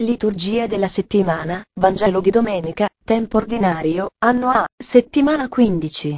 Liturgia della settimana, Vangelo di domenica, tempo ordinario, anno A, settimana 15.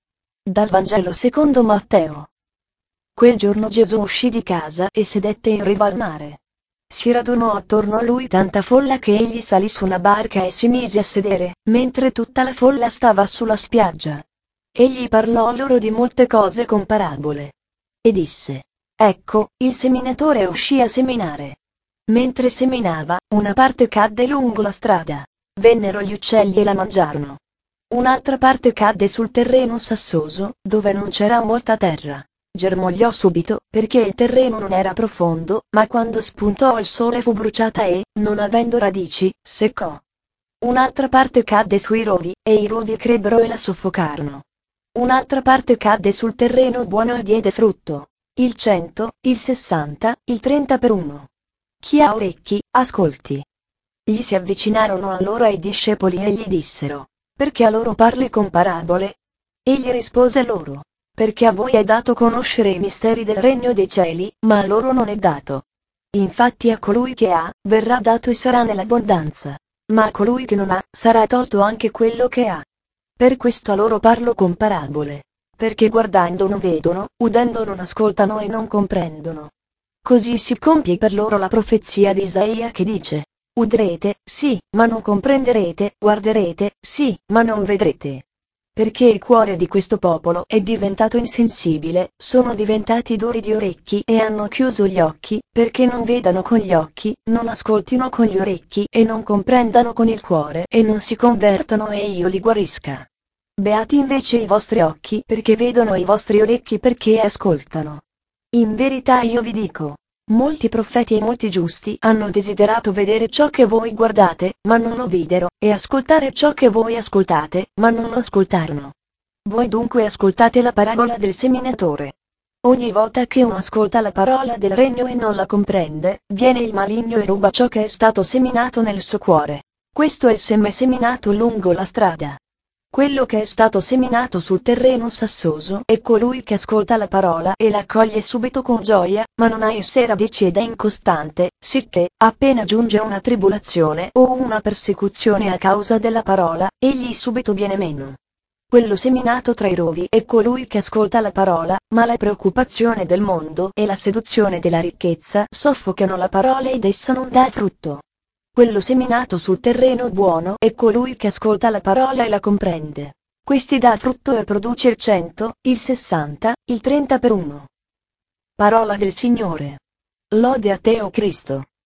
Dal Vangelo secondo Matteo. Quel giorno Gesù uscì di casa e sedette in riva al mare. Si radunò attorno a lui tanta folla che egli salì su una barca e si mise a sedere, mentre tutta la folla stava sulla spiaggia. Egli parlò loro di molte cose con parabole. E disse: Ecco, il seminatore uscì a seminare. Mentre seminava, una parte cadde lungo la strada. Vennero gli uccelli e la mangiarono. Un'altra parte cadde sul terreno sassoso, dove non c'era molta terra. Germogliò subito, perché il terreno non era profondo, ma quando spuntò il sole fu bruciata e, non avendo radici, seccò. Un'altra parte cadde sui rovi, e i rovi crebbero e la soffocarono. Un'altra parte cadde sul terreno buono e diede frutto. Il 100, il 60, il 30 per uno. Chi ha orecchi, ascolti. Gli si avvicinarono allora i discepoli e gli dissero: Perché a loro parli con parabole? Egli rispose loro: Perché a voi è dato conoscere i misteri del regno dei cieli, ma a loro non è dato. Infatti a colui che ha, verrà dato e sarà nell'abbondanza. Ma a colui che non ha, sarà tolto anche quello che ha. Per questo a loro parlo con parabole. Perché guardando non vedono, udendo non ascoltano e non comprendono. Così si compie per loro la profezia di Isaia che dice: Udrete, sì, ma non comprenderete, guarderete, sì, ma non vedrete. Perché il cuore di questo popolo è diventato insensibile, sono diventati duri di orecchi e hanno chiuso gli occhi, perché non vedano con gli occhi, non ascoltino con gli orecchi e non comprendano con il cuore e non si convertano e io li guarisca. Beati invece i vostri occhi perché vedono e i vostri orecchi perché ascoltano. In verità io vi dico, molti profeti e molti giusti hanno desiderato vedere ciò che voi guardate, ma non lo videro, e ascoltare ciò che voi ascoltate, ma non lo ascoltarono. Voi dunque ascoltate la parabola del seminatore. Ogni volta che uno ascolta la parola del regno e non la comprende, viene il maligno e ruba ciò che è stato seminato nel suo cuore. Questo è il seme seminato lungo la strada. Quello che è stato seminato sul terreno sassoso è colui che ascolta la parola e la accoglie subito con gioia, ma non ha esse radici ed è incostante, sicché, appena giunge una tribolazione o una persecuzione a causa della parola, egli subito viene meno. Quello seminato tra i rovi è colui che ascolta la parola, ma la preoccupazione del mondo e la seduzione della ricchezza soffocano la parola ed essa non dà frutto. Quello seminato sul terreno buono è colui che ascolta la parola e la comprende. Questi dà frutto e produce il 100, il 60, il 30 per uno. Parola del Signore. Lode a te, o Cristo.